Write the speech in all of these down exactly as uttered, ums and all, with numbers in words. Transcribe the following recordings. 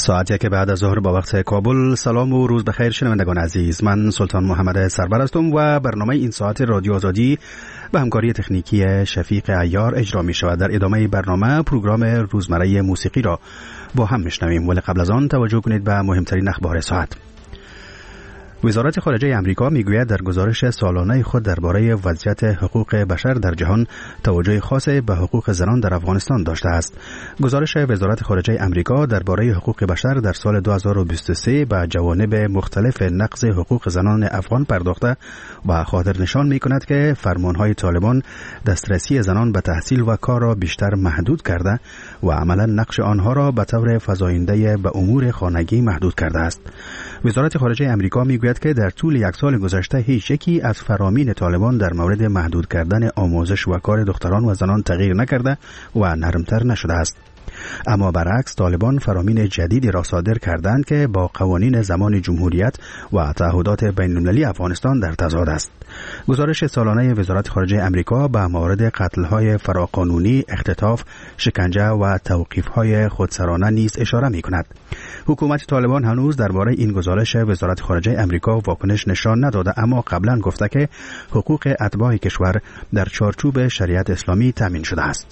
ساعتی که بعد از ظهر با وقت کابل. سلام و روز بخیر شنوندگان عزیز، من سلطان محمد سربر هستم و برنامه این ساعت رادیو آزادی به همکاری تکنیکی شفیق عیار اجرا می شود. در ادامه برنامه پروگرام روزمره موسیقی را با هم میشنویم، ولی قبل از آن توجه کنید به مهمترین اخبار ساعت. وزارت خارجه امریکا میگوید در گزارش سالانه خود درباره وضعیت حقوق بشر در جهان توجه خاص به حقوق زنان در افغانستان داشته است. گزارش وزارت خارجه امریکا درباره حقوق بشر در سال دو هزار و بیست و سه به جوانب مختلف نقض حقوق زنان افغان پرداخته و خاطر نشان میکند که فرمانهای طالبان دسترسی زنان به تحصیل و کار را بیشتر محدود کرده و عملا نقش آنها را به طور فزاینده به امور خانگی محدود کرده است. وزارت خارجه امریکا میگوید که در طول یک سال گذشته هیچ یکی از فرامین طالبان در مورد محدود کردن آموزش و کار دختران و زنان تغییر نکرده و نرمتر نشده است. اما برعکس طالبان فرامین جدیدی را صادر کردند که با قوانین زمان جمهوریت و تعهدات بین‌المللی افغانستان در تضاد است. گزارش سالانه وزارت خارجه امریکا به موارد قتل‌های فراقانونی، اختطاف، شکنجه و توقیف‌های خودسرانه نیز اشاره می‌کند. حکومت طالبان هنوز درباره این گزارش وزارت خارجه امریکا واکنش نشان نداده، اما قبلا گفته که حقوق اتباع کشور در چارچوب شریعت اسلامی تامین شده است.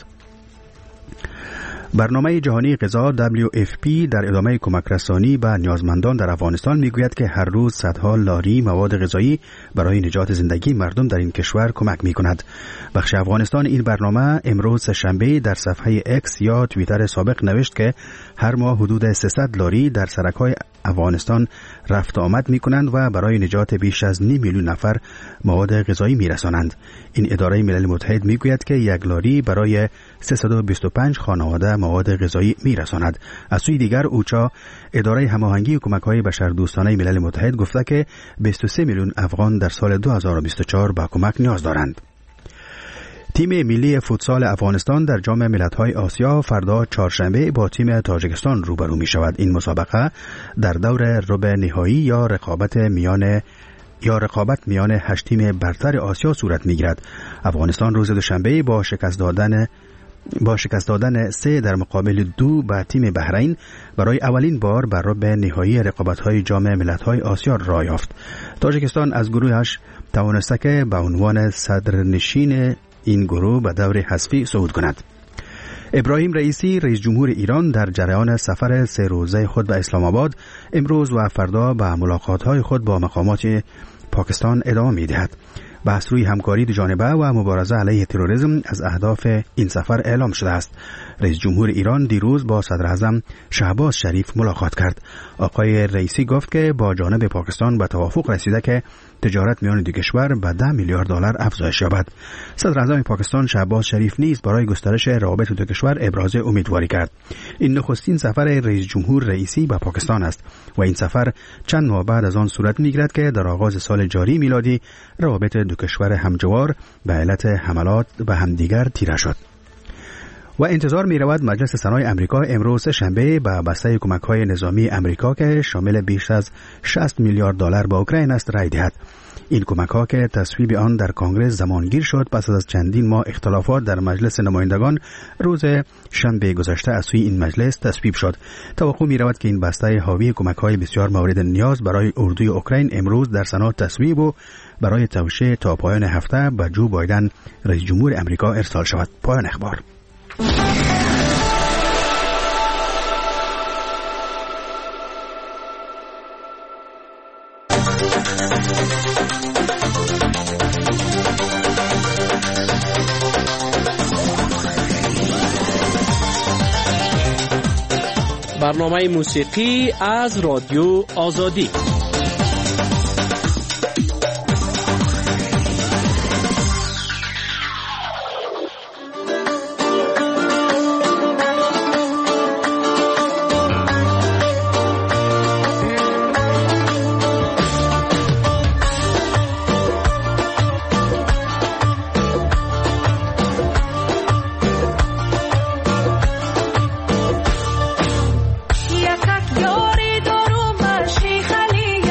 برنامه جهانی غذا دبلیو اف پی در ادامه کمک رسانی به نیازمندان در افغانستان میگوید که هر روز صدها لاری مواد غذایی برای نجات زندگی مردم در این کشور کمک میکند. بخش افغانستان این برنامه امروز شنبه در صفحه اکس یا توییتر سابق نوشت که هر ماه حدود سیصد لاری در سرک‌های افغانستان رفت آمد میکنند و برای نجات بیش از نیم میلیون نفر مواد غذایی میرسانند. این اداره ملل متحد میگوید که یک لاری برای سیصد و بیست و پنج خانواده مواد غذایی میرساند. از سوی دیگر اوچا، اداره هماهنگی کمک‌های بشردوستانه ملل متحد، گفته که بیست و سه میلیون افغان در سال دو هزار و بیست و چهار به کمک نیاز دارند. تیم ملی فوتسال افغانستان در جام ملت‌های آسیا فردا چهارشنبه با تیم تاجیکستان روبرو می شود. این مسابقه در دور ربع نهایی یا رقابت میان یا رقابت میان هشت تیم برتر آسیا صورت می‌گیرد. افغانستان روز دوشنبه با شکست دادن با شکست دادن سه در مقابل دو به تیم بحرین برای اولین بار بر ربع نهایی رقابت‌های جام ملت‌های آسیا راه یافت. تاجیکستان از گروهش توانسته که به عنوان صدرنشین این گروه به دور حذفی صعود کند. ابراهیم رئیسی رئیس جمهور ایران در جریان سفر سه روزه خود به اسلام آباد امروز و فردا به ملاقات‌های خود با مقامات پاکستان ادامه می‌دهد. بحث روی همکاری دوجانبه و مبارزه علیه تروریسم از اهداف این سفر اعلام شده است. رئیس جمهور ایران دیروز با صدر اعظم شهباز شریف ملاقات کرد. آقای رئیسی گفت که با جانب پاکستان به توافق رسیده که تجارت میان دو کشور به ده میلیارد دلار افزایش یابد. صدر اعظم پاکستان شهباز شریف نیز برای گسترش روابط دو کشور ابراز امیدواری کرد. این نخستین سفر رئیس جمهور رئیسی به پاکستان است و این سفر چند ماه بعد از آن صورت میگیرد که در آغاز سال جاری میلادی روابط دو کشور همجوار به علت حملات به همدیگر تیره شد. و انتظار می رود مجلس سنای امریکا امروز شنبه به بسته کمک‌های نظامی امریکا که شامل بیش از شصت میلیارد دلار به اوکراین است رای دهد. این کمک‌ها که تصویب آن در کنگره زمانگیر شد پس از چندین ماه اختلافات در مجلس نمایندگان روز شنبه گذشته از سوی این مجلس تصویب شد. توقع می رود که این بسته حاوی کمک‌های بسیار مورد نیاز برای اردوی اوکراین امروز در سنا تصویب و برای توشیح تا پایان هفته به جو بایدن رئیس جمهور امریکا ارسال شود. پایان اخبار. برنامه موسیقی از رادیو آزادی. یاری دارو مشی خلی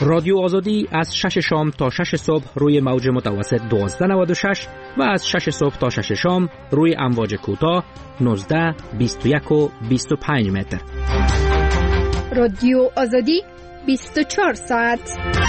رادیو آزادی از شش شام تا شش صبح روی موج متوسط دوازده نود و شش و از شش صبح تا شش شام روی امواج کوتاه نوزده، بیست و یک و بیست و پنج متر. رادیو آزادی بیست و چهار ساعت.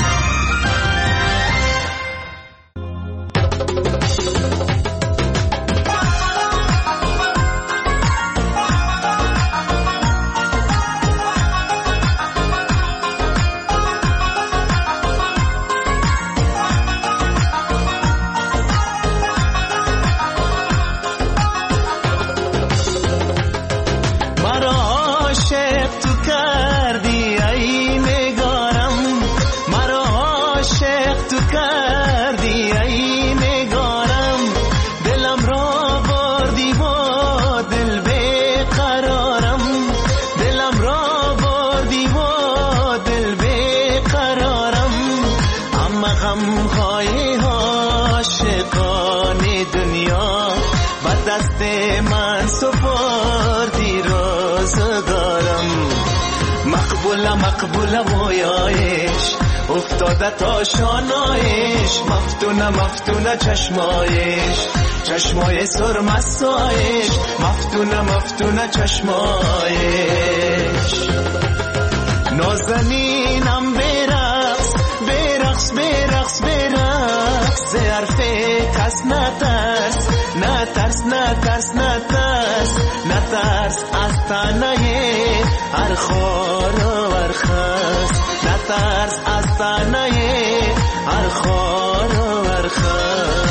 مقبول مویایش افتاده تا شانایش، مفتونه مفتونه چشمایش، چشمای سرمستایش، مفتونه مفتونه چشمایش. نازنینم برقص برقص برقص برقص، ز حرف کس نترس نترس نترس نترس نترس، از تنه هر خار و هر خس، نترس از تنه هر خار و هر خس.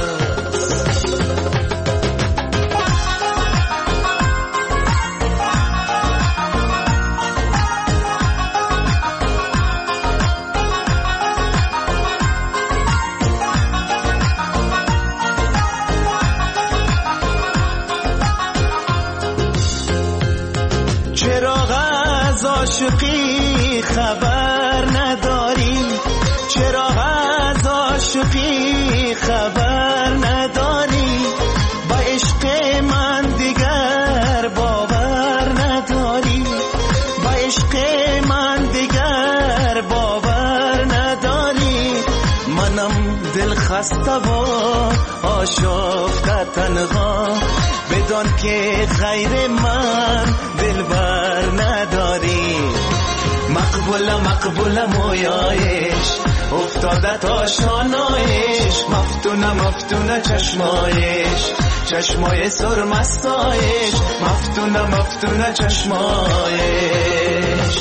عاشقی خبر نداری، چرا از عاشقی خبر نداری، با عشق من دیگر باور نداری، با عشق من دیگر باور نداری. منم دل خسته و آشفته تنها، بدان که غیر من دلبر نداری. مقبول مقبول مویایش افتاده تا شانایش، مفتونه مفتونه چشمایش، چشمای سرمستایش، مفتونه مفتونه چشمایش.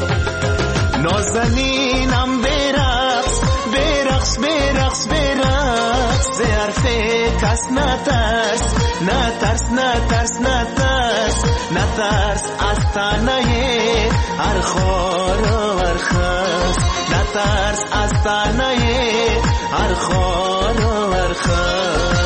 نازنینم برقص برقص برقص برقص، ز حرف کس نترس نترس نترس نترس نترس، از تنه هر خار و هر خس، نترس از تنه هر خار و هر خس.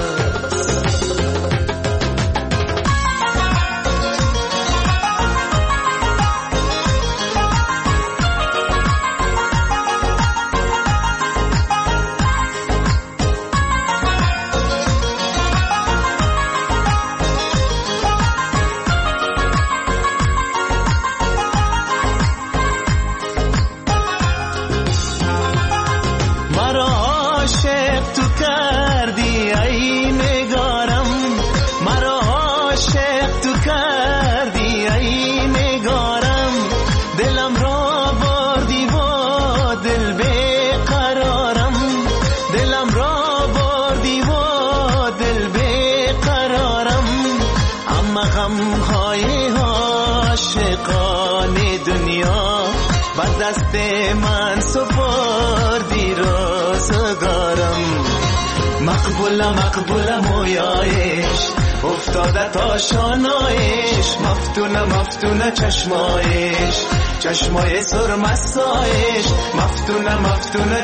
دست من سپردی روزگارم. مقبول مقبول مویایش افتاده تا شانایش، مفتونه مفتونه چشمایش، چشمای سرمستایش، مفتونه مفتونه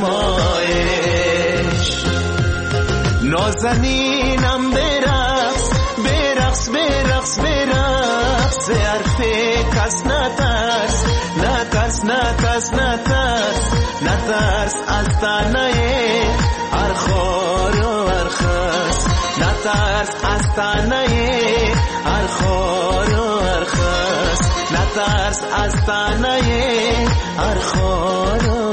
چشمایش. نازنینم برقص برقص برقص برقص، ز حرف کس نترس نترس نترس نترس نترس، از تنه هر خار و هر خس، نترس از تنه هر خار و هر خس، نترس از تنه هر خار و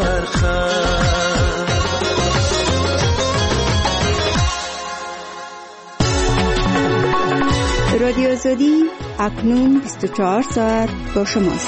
آزادی اکنون بیست و چهار ساعت با شماست.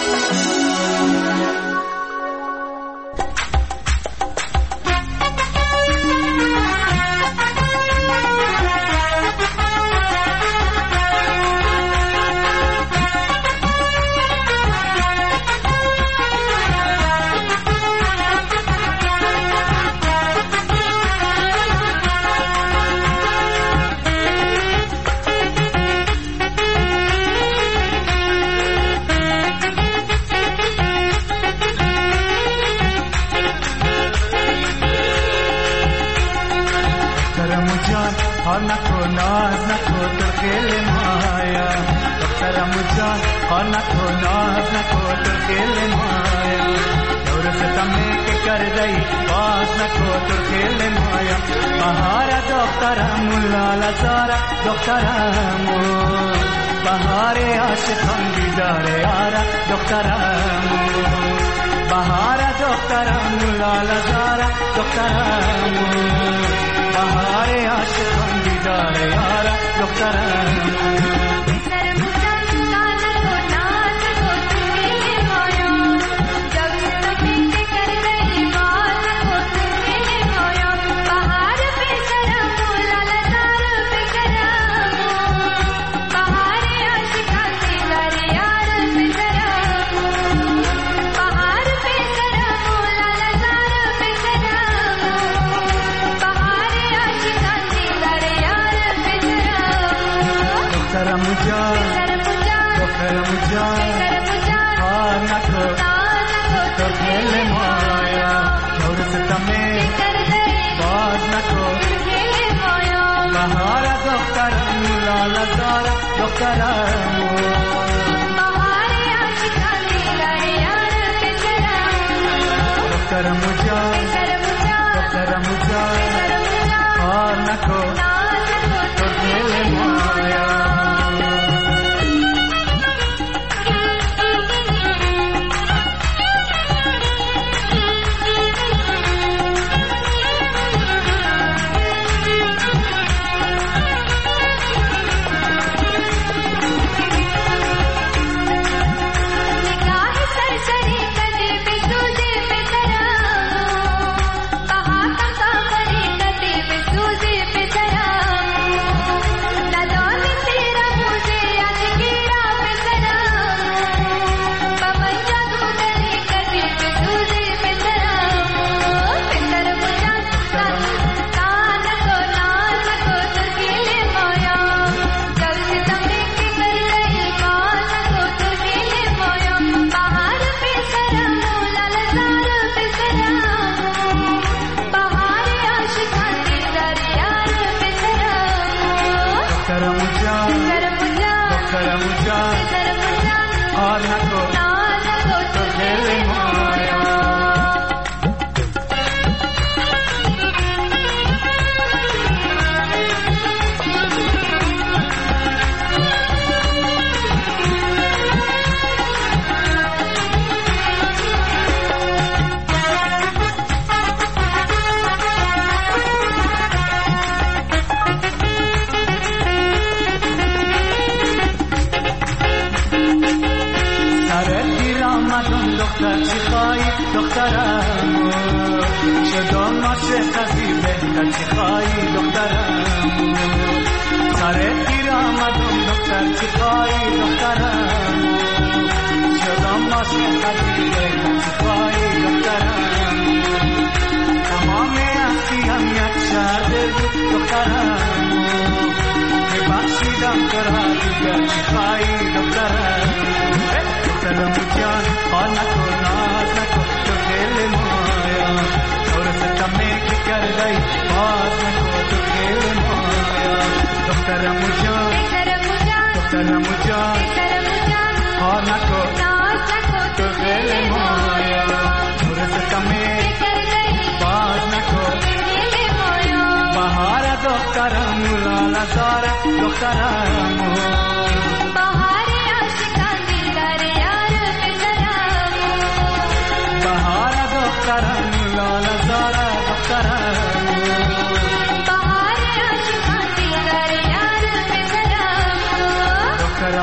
دخترم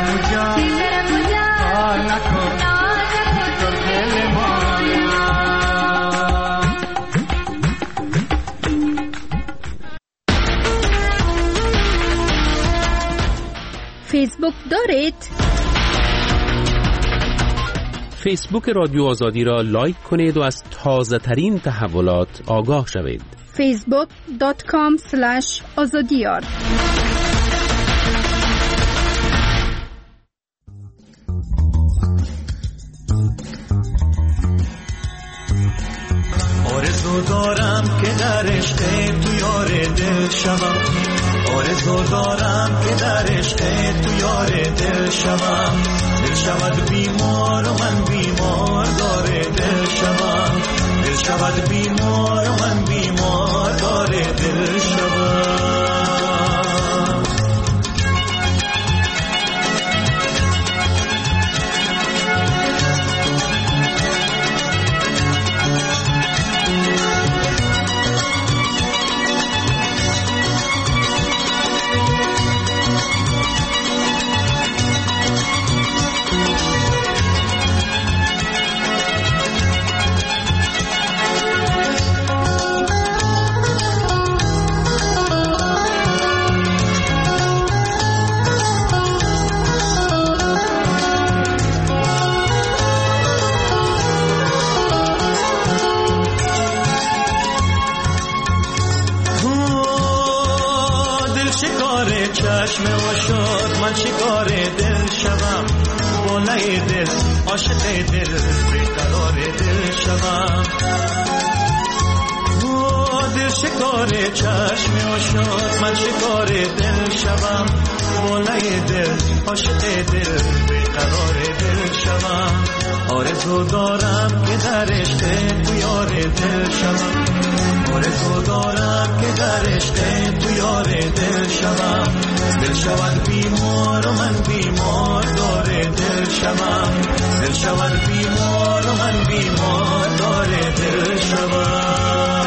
دارید؟ فیسبوک رادیو آزادی را لایک کنید و از تازه ترین تحولات آگاه شوید. فیسبوک دات کام اسلش آزادیار. آرزو دارم که در عشق تو یار دل شوم، آرزو دارم که در عشق تو یار دل شوم، دل شود بیمار و من بیمار داره دل شوم، دل شود بیمار و من بیمار داره دل شوم. چشم و شد من شکار دل شوم، بالای دل عاشق دل بیقرار دل شوم، دل شکار چشم و شد من شکار دل شوم، بالای دل عاشق دل بیقرار دل شوم. آرزو دارم که در عشق تو یار دل شوم، آرزو دارم که در عشق تو یار دل شوم، دل شود بیمار و من بیمار داره دل شوم، دل شود بیمار و من بیمار داره دل شوم.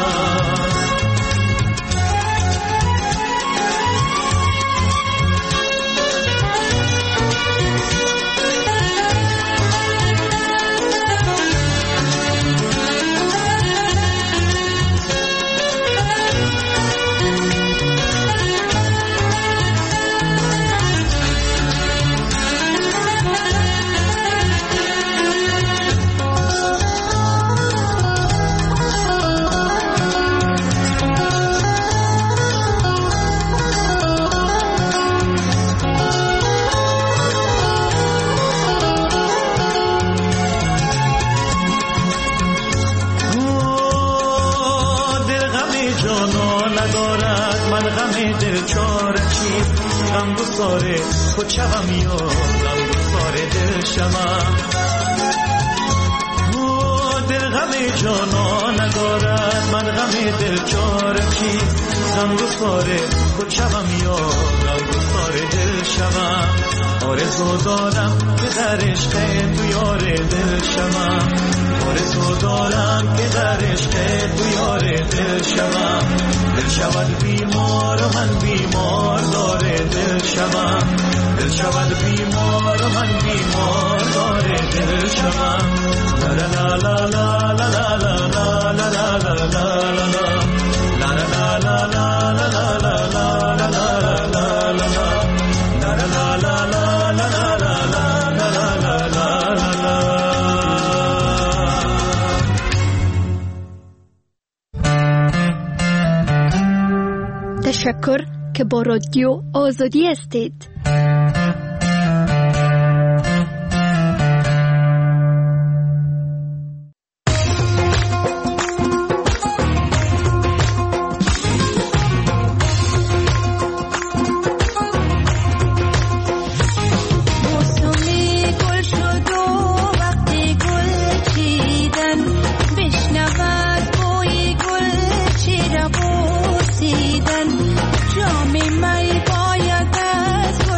غمگساره کچم یا غمگساره دل شوم، دل غم جانا ندارد من غم دل چاره چی، غمگساره کچم یا غمگساره دل شوم. آرزو دارم که در عشق تو یار دل شوم، آرزو دارم که در عشق تو یار دل شوم، دل شود بیمار و من بیمار داره دل شوم، دل شود بیمار و من بیمار داره دل شوم. لا لا لا لا لا لا لا لا لا لا لا لا لا لا لا لا لا تشکر که با رادیو آزادی هستید. جام می باید از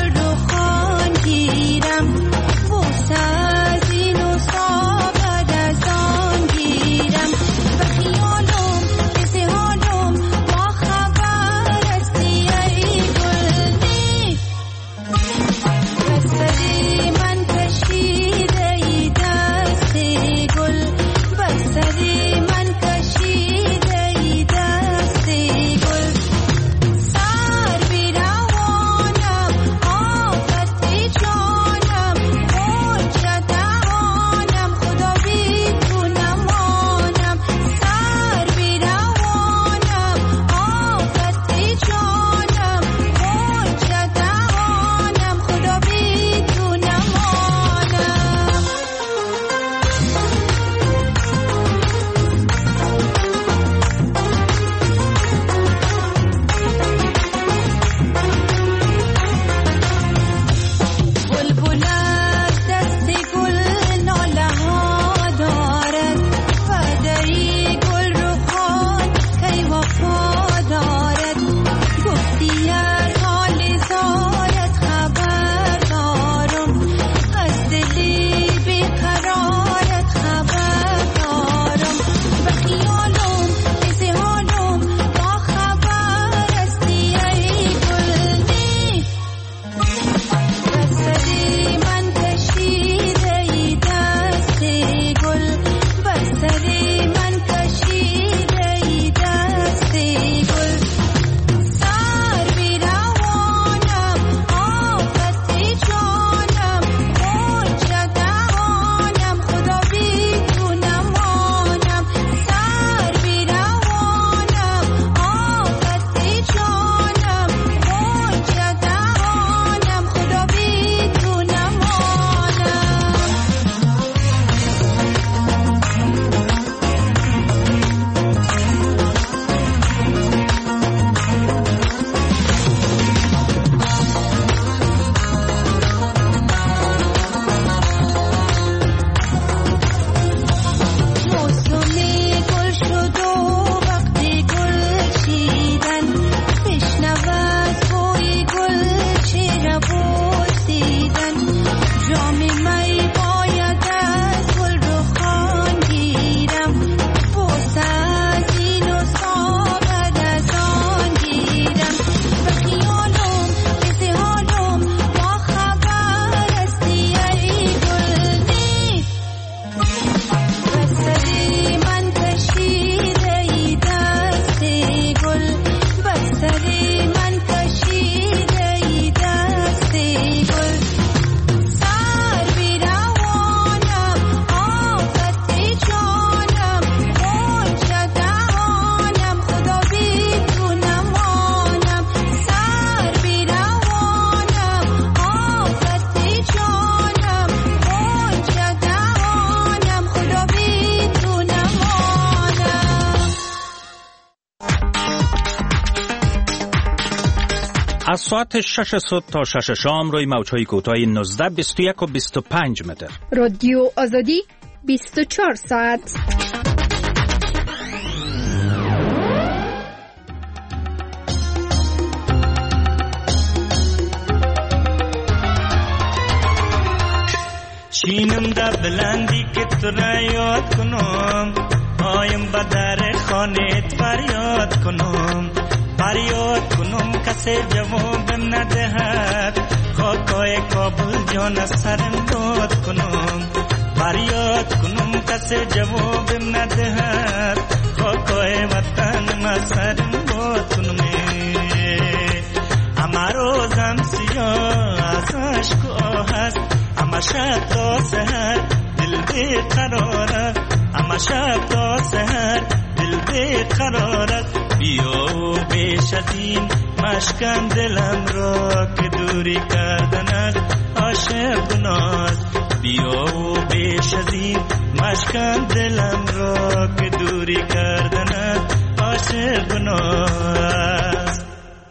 از ساعت شش صبح تا شش شام روی موج‌های کوتاه نوزده، بیست و یک و بیست و پنج متر. رادیو آزادی بیست و چهار ساعت. چینم در بلندی که تو را یاد کنم، آیم با در خانت فریاد کنم، فریاد کنم کسی جوابم ندهد، خاکای کابل جان از سرم داد کنم، فریاد کنم کسی جوابم ندهد، خاکای وطنم از سرم داد کنم. اما روزم سیاه از عشق و آه است، اما شب تا سحر دل بیقرار است، اما شب تا سحر دل بیقرار است. بیا و بیش از این مشکن دلم را که دوری کردن است عاشق گناست. بیا و بیش از این مشکن دلم را که دوری کردن است عاشق گناست.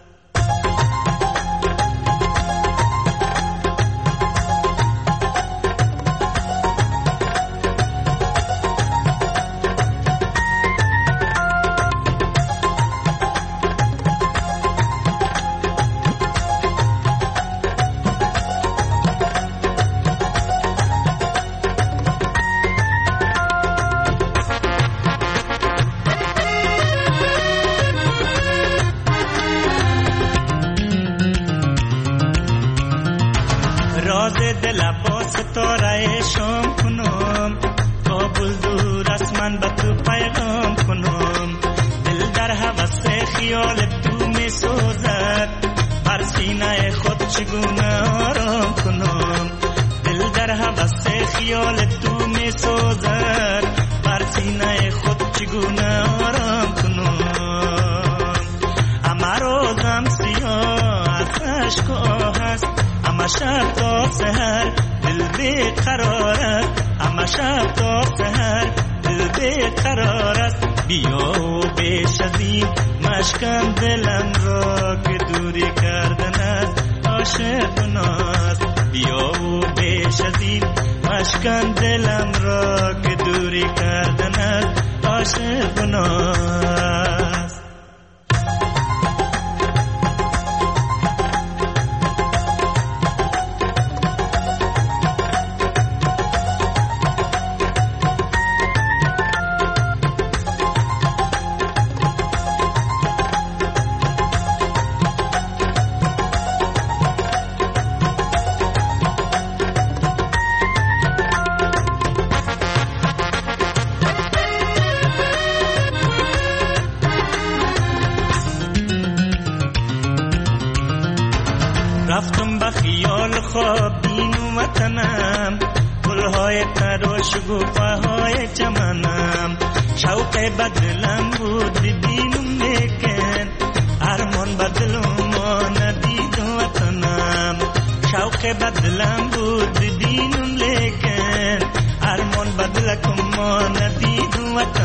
رفتم با خیال خواب بینو وطنم، گلهای تر و شکوفه‌های چمنم، شوق بدلم بود ببینم لیکن ارمان بدلم و ندید وطنم، شوق بدلم بود ببینم لیکن ارمان بدلکم و ندید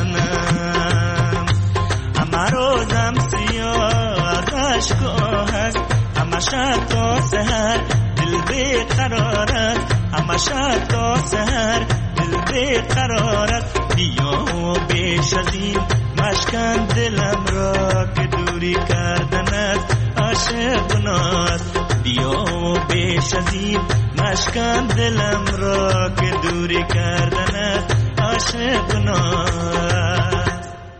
وطنم. اما روزم سیاه از عشق و آه است، اما شب تا سحر دل بیقرار است، اما شب تا سحر دل بیقرار است. بیا و بیش از این مشکن دلم را که دوری کردن است عاشق گناست. بیا و بیش از این مشکن دلم را که دوری کردن است عاشق گناست.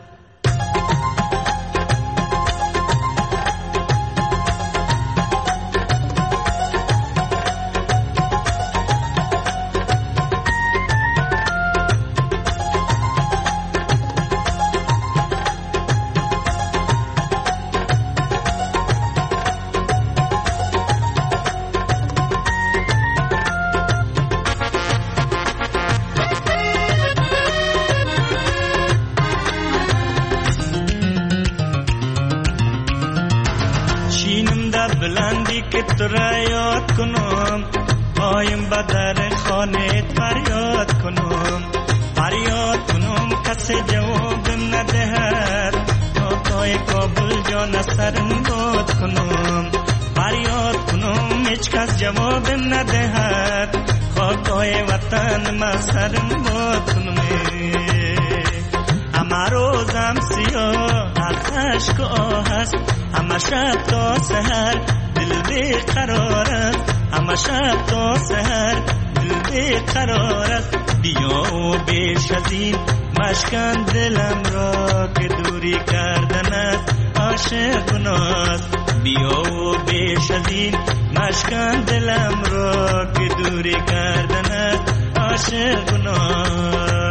که تو را یاد کنم، آیم با در خانه فریاد کنم، فریاد کنم کسی جوابم ندهد، تا تای کابل جان سرم داد کنم، فریاد هیچ کس جواب ندهد خاکای وطن مسترم باتون می همه روزم سیاه اشک آه است همه شب تا سحر دل بی قرار است همه شب تا سحر دل بی قرار است بیا و بیش از این مشکن دلم را که دوری کردن است عاشق گناست بیا و بیش از این مشکن دلم را که دوری کردن است عاشق گناست.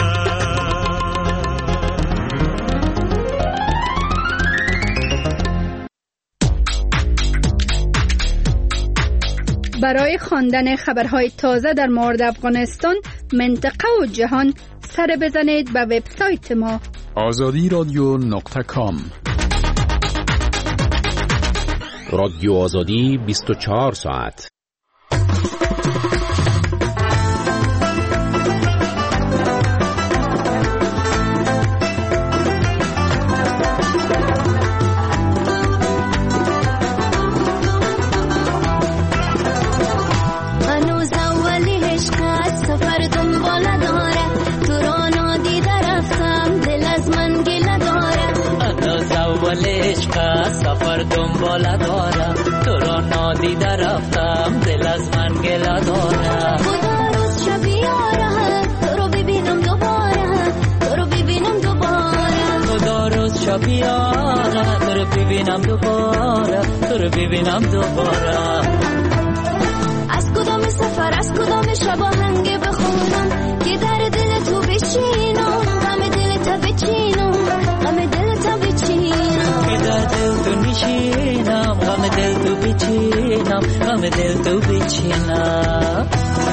برای خواندن خبرهای تازه در مورد افغانستان، منطقه و جهان سر بزنید به وبسایت ما آزادی رادیو نقطه کام. رادیو آزادی بیست و چهار ساعت. سفر دنباله داره تو را نادیده رفتم دل از من گله داره خدا روز شبیاره تو رو ببینم دوباره تو رو ببینم دوباره خدا روز شبیاره تو رو ببینم دوباره تو رو ببینم دوباره از کدام سفر از کدام شب آهنگ بخونم که در دل تو بچینم غم دل تو بچینم غم دل تو بچینم که در دل تو نشینم غم دل تو بچینم غم دل تو بچینم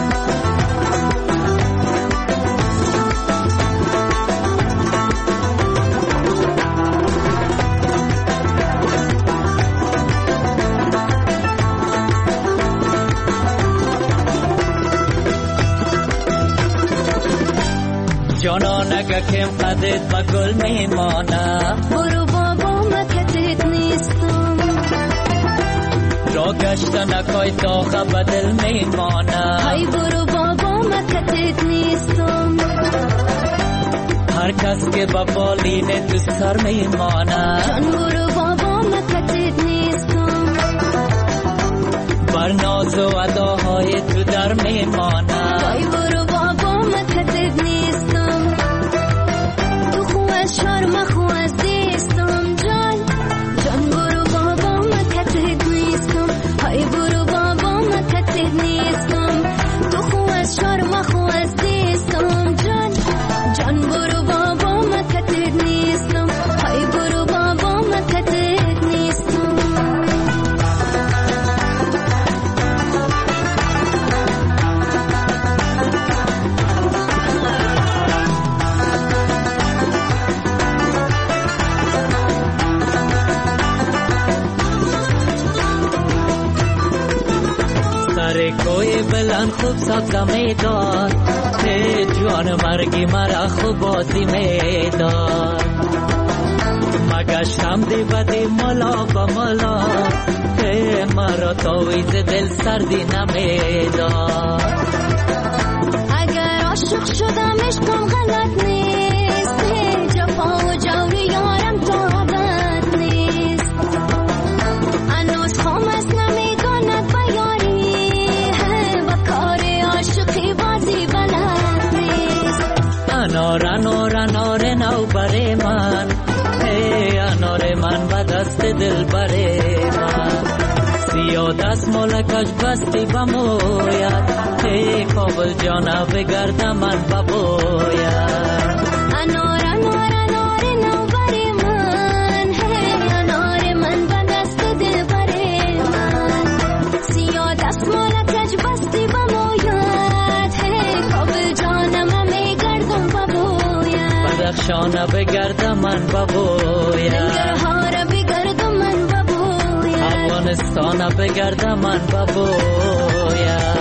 جانان اگه کم قدت با گل میمانه برو بابا مکتت نیستم را گشتن اکای داغه بدل میمانه های برو بابا مکتت نیستم هر کس که با بالین تو سر میمانه جان برو بابا مکتت نیستم بر ناز و اداهای تو در میمانه های برو بابا مکتت نیستم شرم خواست دیستم جان جان برو بابا مکتت نیستم های برو بابا مکتت نیستم تو خواست شرم خواست دیستم جان جان برو بابا مکتت نیستم های برو بابا مکتت نیستم کوی بلند خوب سبزه میداد ای جوان مرگی مرا خوب بازی میداد مگشتم دی بدی ملا با ملا ای مرا تاویز دل سردی نمیداد اگر عاشق شدم عشقم غلط نیست ای جفا و جوری یارم طاقت نیست انوز خامس نمیداند بیاری انار انار انار نو بره من ای انار من با دست دل بره من سیاه دست مالکش بستی بموید ای کابل جانا بگرد من ببوید انار انار انار نو بره من ای انار من با دست دل بره من سیاه دست مالکش بستی بموید ای کابل جانا من بدخشانه بگردم من ببوید ننگرهار بگردم من ببوید افغانستان بگردم من ببوید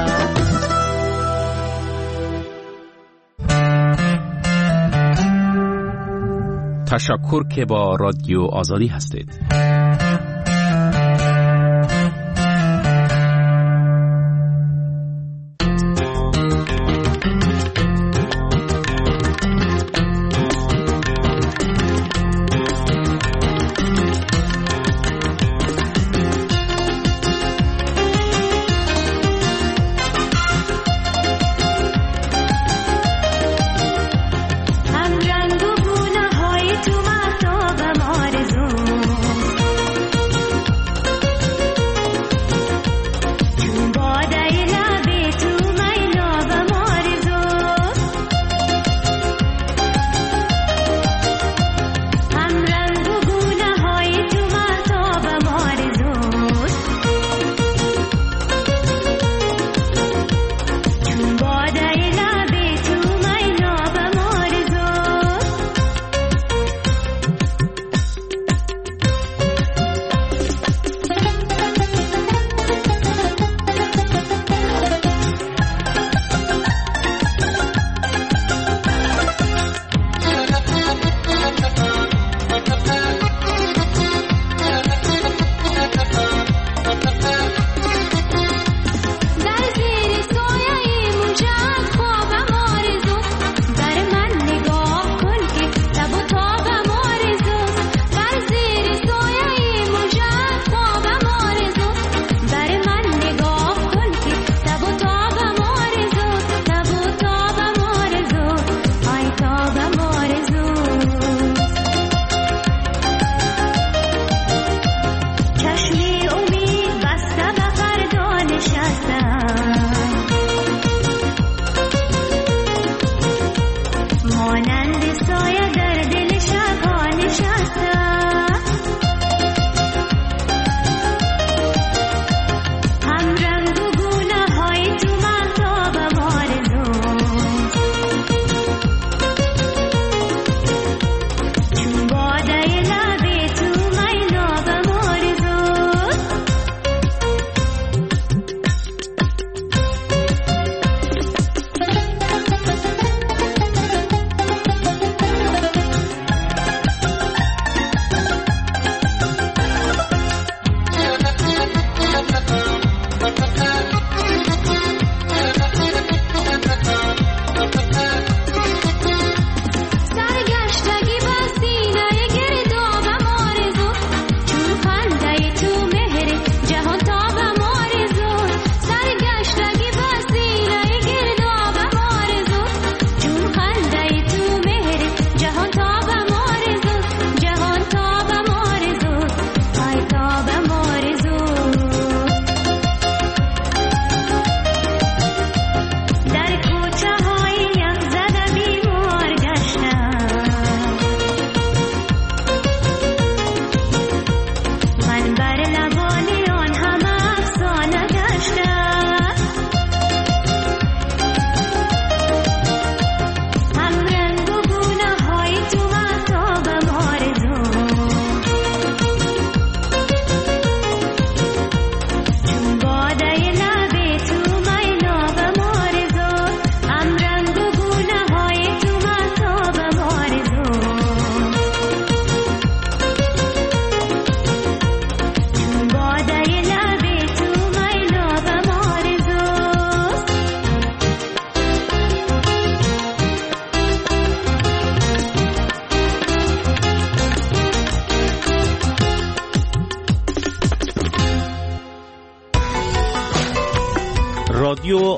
تشکر که با رادیو آزادی هستید.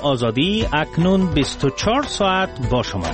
آزادی اکنون بیست و چهار ساعت با شما.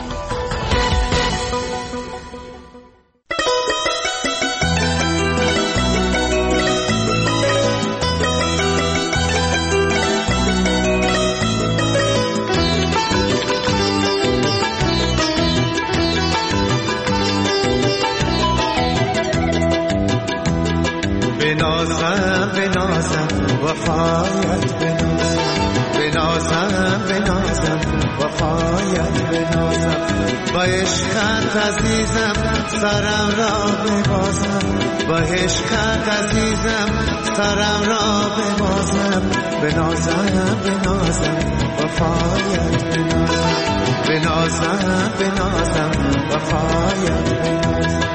بنازم بنازم وفایت بنازم، بنازم بنازم وفایت بنازم، با عشقت عزیزم سرم را ببازم، با عشقت عزیزم سرم را ببازم، بنازم بنازم وفایت بنازم، بنازم بنازم وفایت بنازم.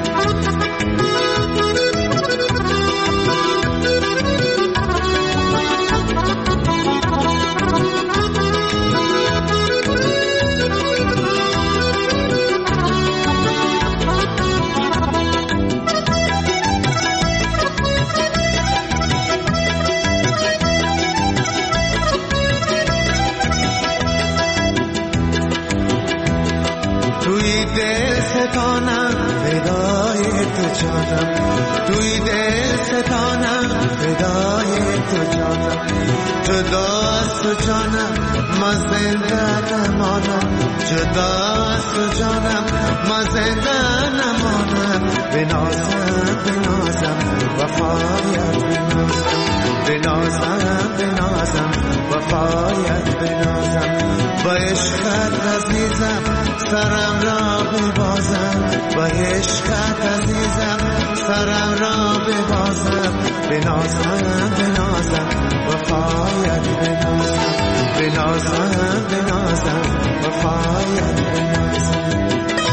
توی دل ستانم فدای تو جانم، توی دل ستانم فدای تو جانم، جدا از تو جانم ما زنده نمانم، جدا از تو جانم ما زنده نمانم، بنازم بنازم وفایت بنازم، بنازم بنازم وفایت بنازم، با عشقت عزیزم سرم را ببازم، با عشقت عزیزم سرم را ببازم، بنازم بنازم وفایت بنازم، بنازم بنازم وفایت بنازم.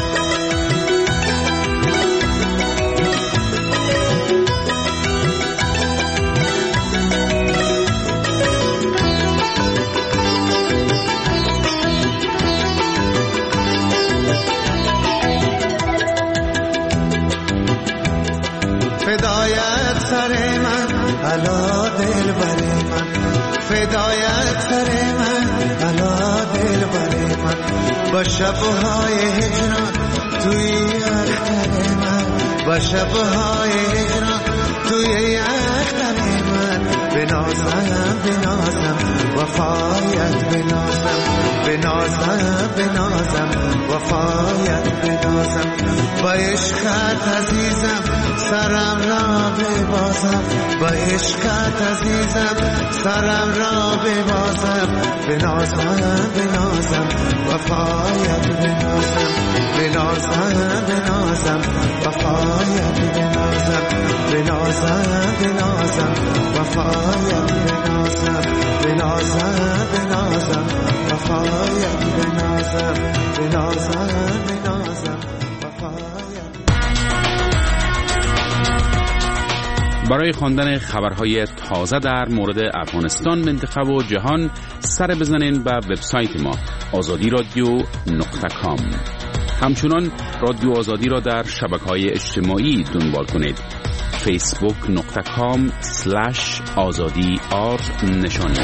فدایت سر من علا دل بر من، فدایت سر من علا دل بر من، با شبهای هجران توی اختر من، با شبهای هجران توی اختر من، بنازم بنازم وفایت بنازم، بنازم بنازم وفایت بنازم، با عشقت عزیزم سرم را ببازم، با عشقت عزیزم سرم را ببازم، بنازم بنازم وفایت بنازم، بنازم بنازم وفایت بنازم، بنازم بنازم وفایت بنازم، بنازم بنازم وفایت بنازم، بنازم بنازم وفایت. برای خواندن خبرهای تازه در مورد افغانستان، منطقه و جهان سر بزنین به وبسایت ما آزادی رادیو نقطه کام. همچنان رادیو آزادی را در شبکه‌های اجتماعی دنبال کنید. فیسبوک نقطه کام سلش آزادی آر نشانی.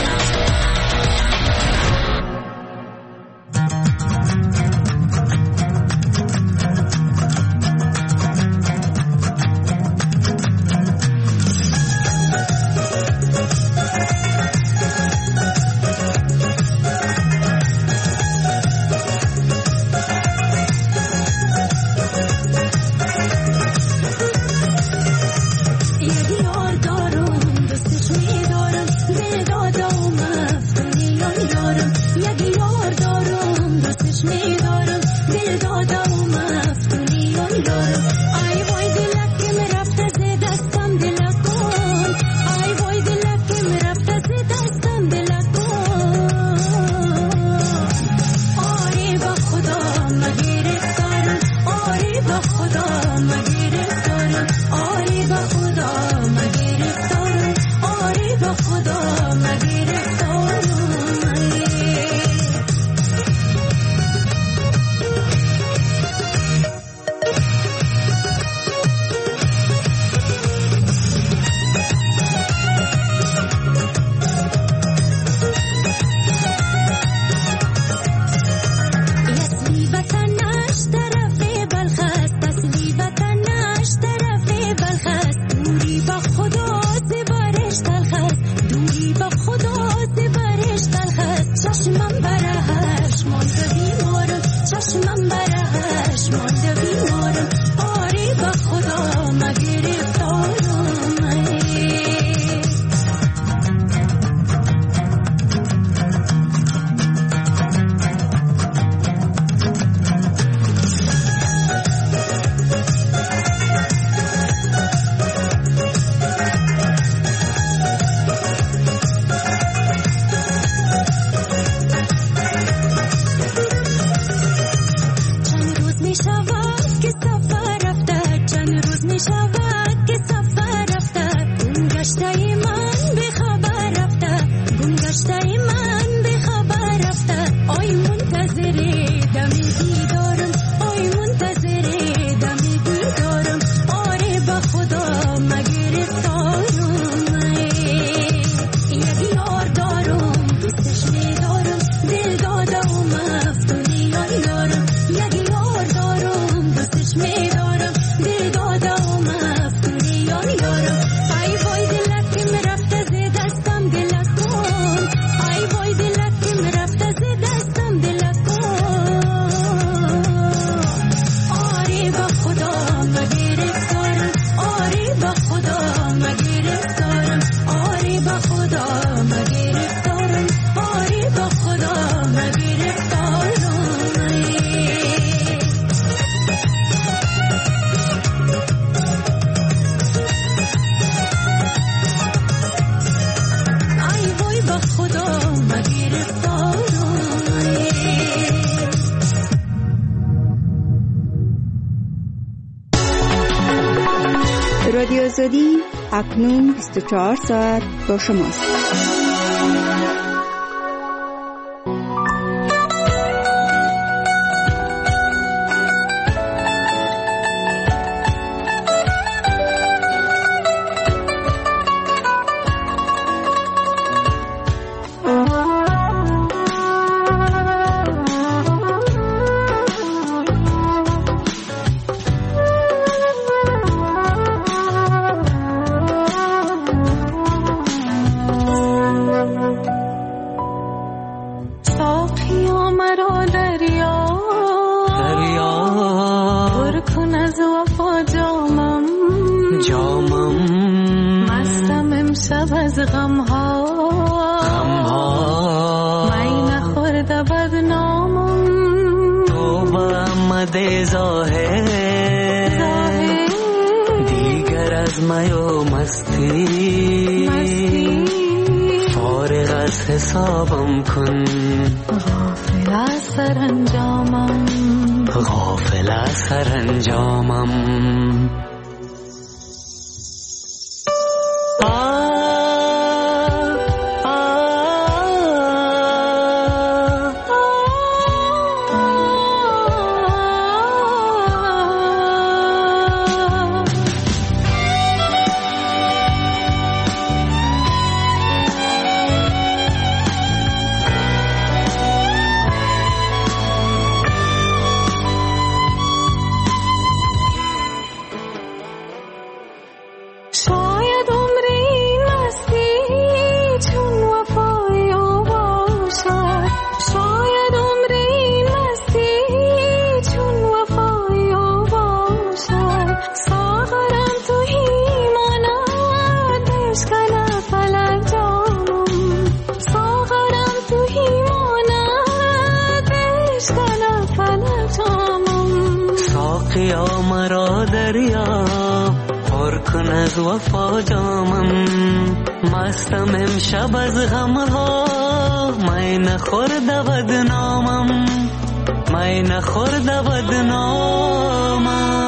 رادیو آزادی اکنون بیست و چهار ساعت با شماست. حسابم کن غافل از سرانجامم غافل از سرانجامم از وفا جامم مستم امشب از غمها می نخورد بدنامم می نخورد بدنامم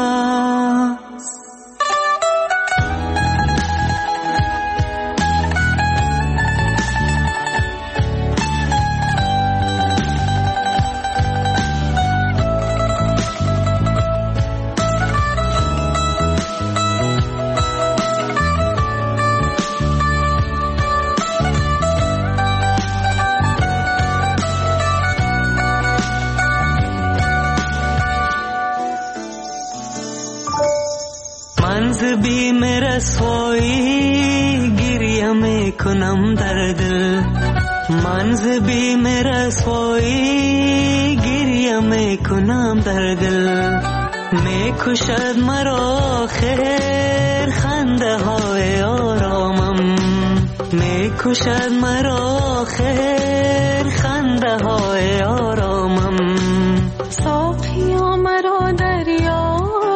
بی میرا سوئی گریه می کنم در دل منز بی میرا سوئی گریه می کنم در دل می کشد مرا خیر خنده های آرامم می کشد مرا خیر خنده های آرامم ساقیا مرا دریا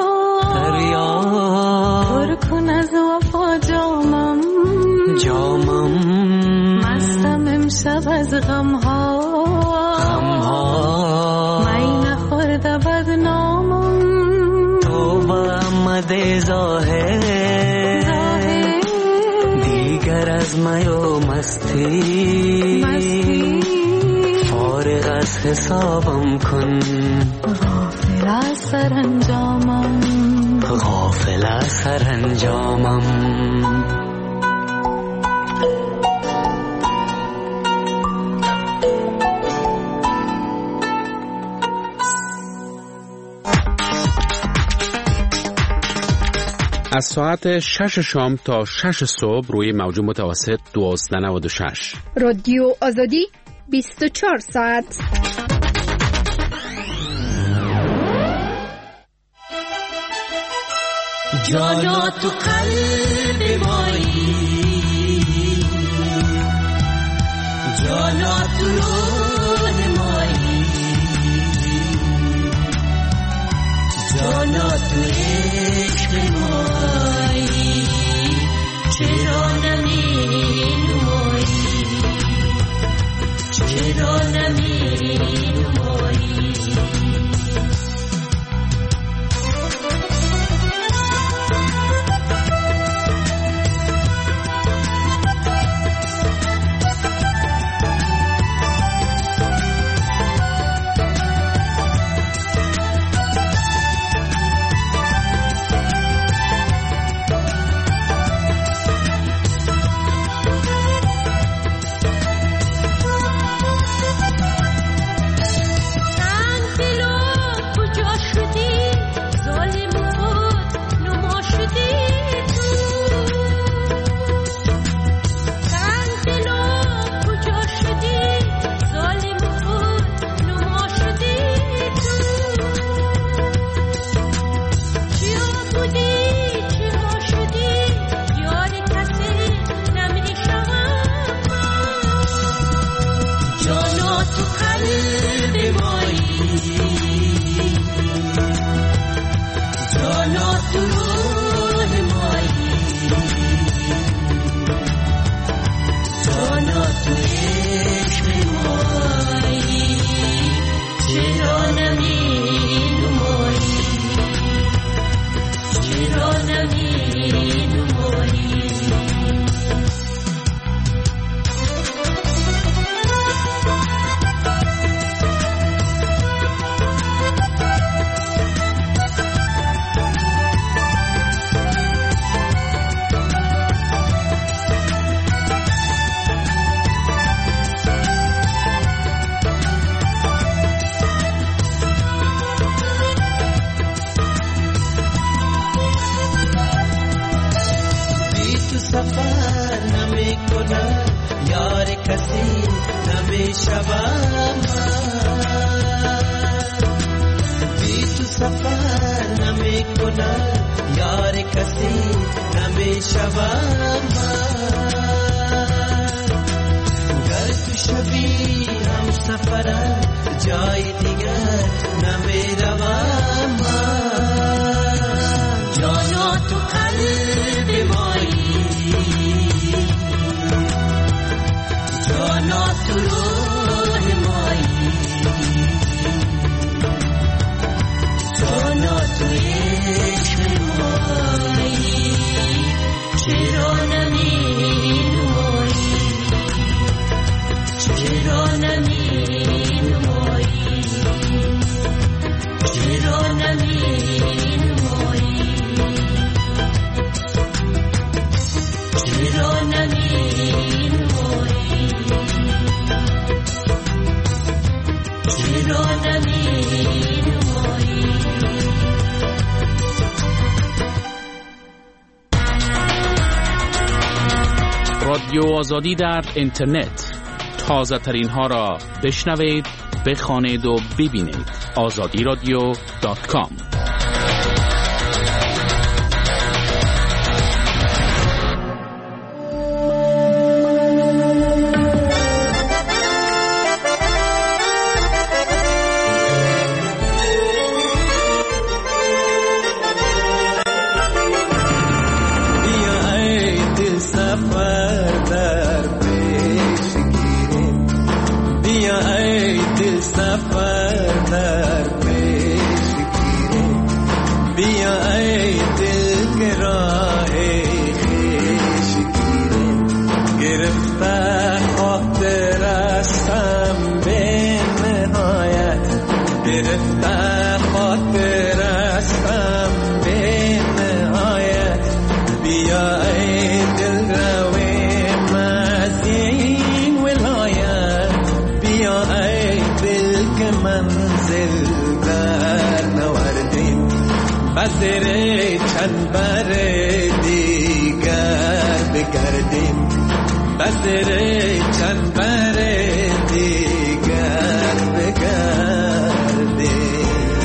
کن از وفا جامم جامم مستم امشب از غمها غمها می نخورد بدنامم تو با آمد ظاهر دیگر از می و مستی مستی فارغ از حسابم کن غافل از سرانجامم غافل از سرانجامم از ساعت شش شام تا شش صبح روی موج متوسط دوازده نود و شش رادیو آزادی بیست و چهار ساعت. جانا تو قلب مایی جانا تو روح مایی جانا تو عشق مایی چرا نمینمایی چرا نمینمایی تو روح مایی، جانا تو عشق مایی، چرا نمی نمایی، چرا نمی نمایی. سفر نمی کنم یار کسی نمی شوم، بی تو سفر نمی کنم یار کسی نمی شوم. گر تو شبی هم سفرم جای دیگر نمی روم، جانا تو قلب مایی، جانا تو روح مایی، جانا تو عشق مایی، چرا نمی نمایی، چرا نمی نمایی، چرا نمی نمایی، چرا نمی نمایی، چرا نمی نمایی. رادیو آزادی در اینترنت، تازه ترین ها را بشنوید، بخوانید و ببینید. آزادی رادیو دات کام. بسر چند بر دیگر بگردیم، بسر چند بر دیگر بگردیم.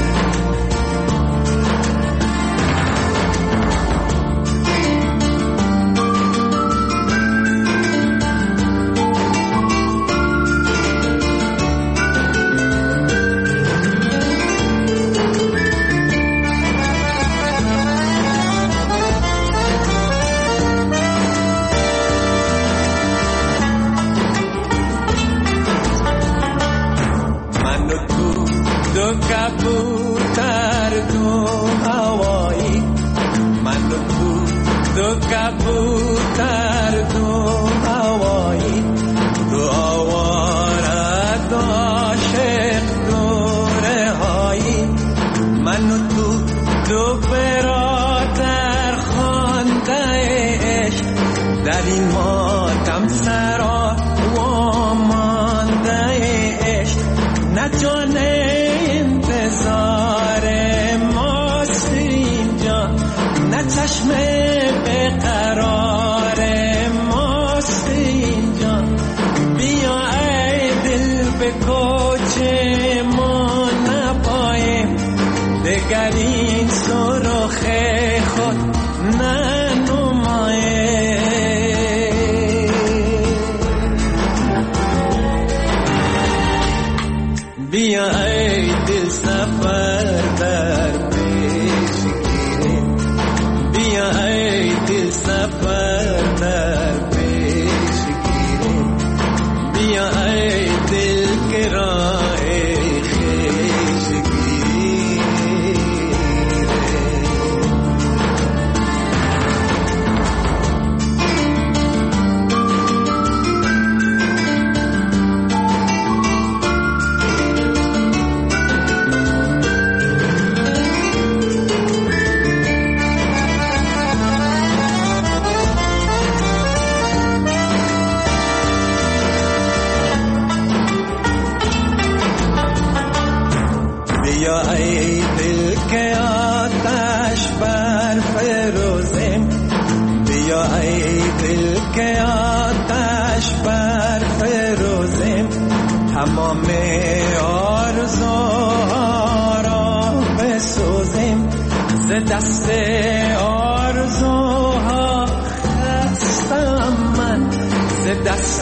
کبوتر دو هوایی، من تو دو کبوتر دو هوایی، دو آوارد عاشق دوره هایی، من تو دو برادر خانده عشق، در این ماتم سرا و مانده عشق، نجانه انتظار ماست اینجا، نه چشم به قرار ماست اینجا. بیا ای دل به کوچ ما نپاییم، دگر این سرخ خود ننماییم. بیا ای دل سفر در پیش گیریم، فروزیم، بیا ای دل که آتش بر فروزیم، تمام آرزوها را بسوزیم، ز دست آرزوها خستم من، ز دست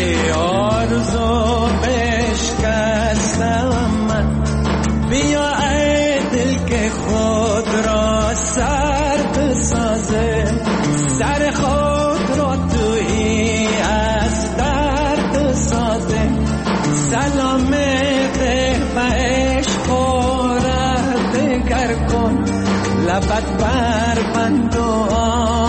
آرزو بشکستم من. بیا ای دل که خود را سرد سازه، سر خود را تویی از درد سازه، سلام ده و عشق را دگر کن، لبت بر بند و